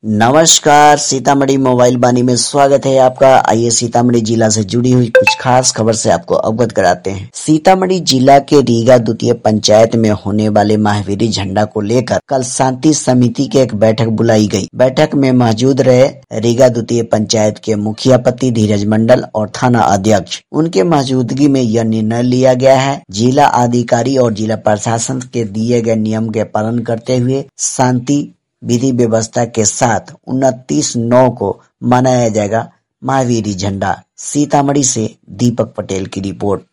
नमस्कार, सीतामढ़ी मोबाइल वाणी में स्वागत है आपका। आइए सीतामढ़ी जिला से जुड़ी हुई कुछ खास खबर से आपको अवगत कराते हैं। सीतामढ़ी जिला के रीगा द्वितीय पंचायत में होने वाले महावीरी झंडा को लेकर कल शांति समिति की एक बैठक बुलाई गई। बैठक में मौजूद रहे रीगा द्वितीय पंचायत के मुखिया पति धीरज मंडल और थाना अध्यक्ष। उनके मौजूदगी में यह निर्णय लिया गया है, जिला अधिकारी और जिला प्रशासन के दिए गए नियम के पालन करते हुए शांति विधि व्यवस्था के साथ 29/9 को मनाया जाएगा महावीरी झंडा। सीतामढ़ी से दीपक पटेल की रिपोर्ट।